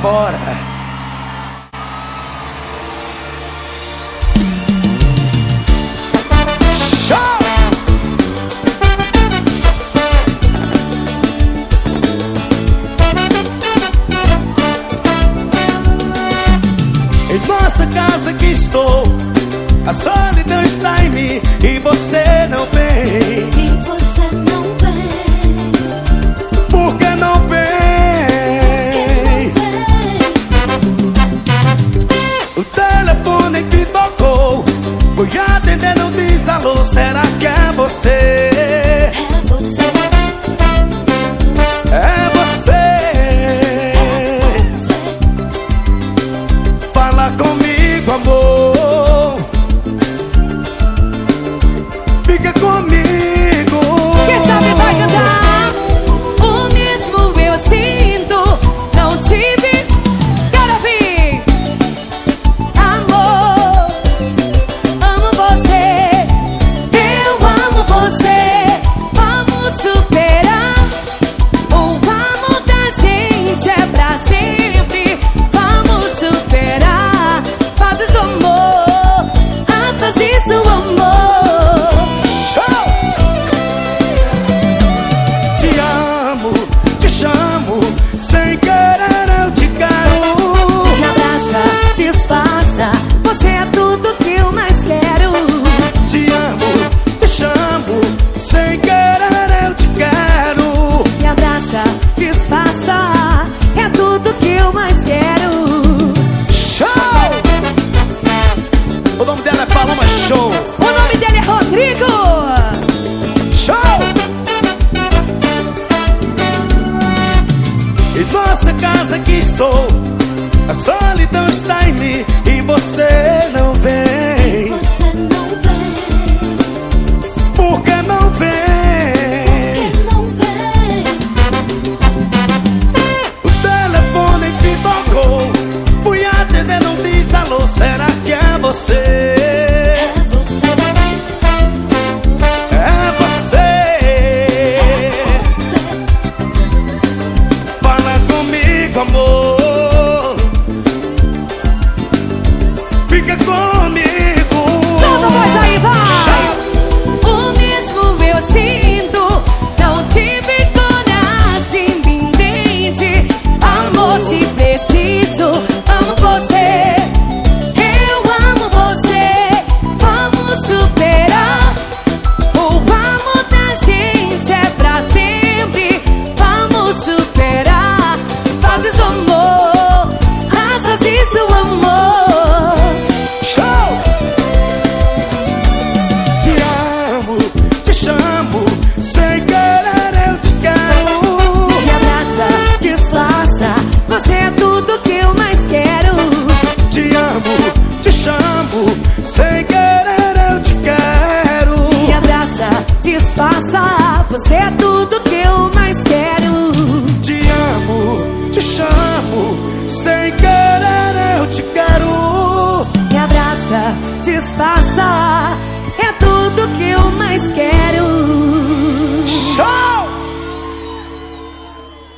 fora. Show! Em nossa casa que estou, a solidão está em mim e você não vem. E você não vem. Por que não vem? O telefone que tocou, fui atender, não diz alô. Será que é você? É você. É você. Fala comigo, amor. Fica comigo. Quem sabe vai cantar. O mesmo eu sinto. Não tive. Quero ouvir. Amor, amo você. Eu amo você. Vamos superar. O amor da gente é pra sempre. Vamos superar. Fazes o amor. Faças isso, amor. Te amo, te chamo, sem querer eu te quero. Me abraça, disfarça. Você é tudo que eu mais quero. Te amo, te chamo, sem querer eu te quero. Me abraça, disfarça. É tudo que eu mais quero. Show! O nome dela é Paloma Show. O nome dele é Rodrigo. Show! Em nossa casa que estou, a solidão está em mim e você não vem. Você não vem. Por que não vem? Não vem. O telefone que tocou, fui atender, não diz alô. Será que é você? É você. É você. Fala comigo, amor. Fica comigo. Todo voz aí, vai. O mesmo eu sinto. Não tive coragem, me entende. Amor, te preciso. Amo você. Eu amo você. Vamos superar. O amor da gente é pra sempre. Vamos superar. Fazes o amor. Fazes isso, amor. Show! Te amo, te chamo, sem querer eu te quero. Me abraça, disfarça. Você é tudo que eu mais quero. Te amo, te chamo, sem querer eu te quero. Me abraça, disfarça. Você é tudo que eu mais quero. Te amo, te chamo, sem querer eu te quero. Me abraça, disfarça.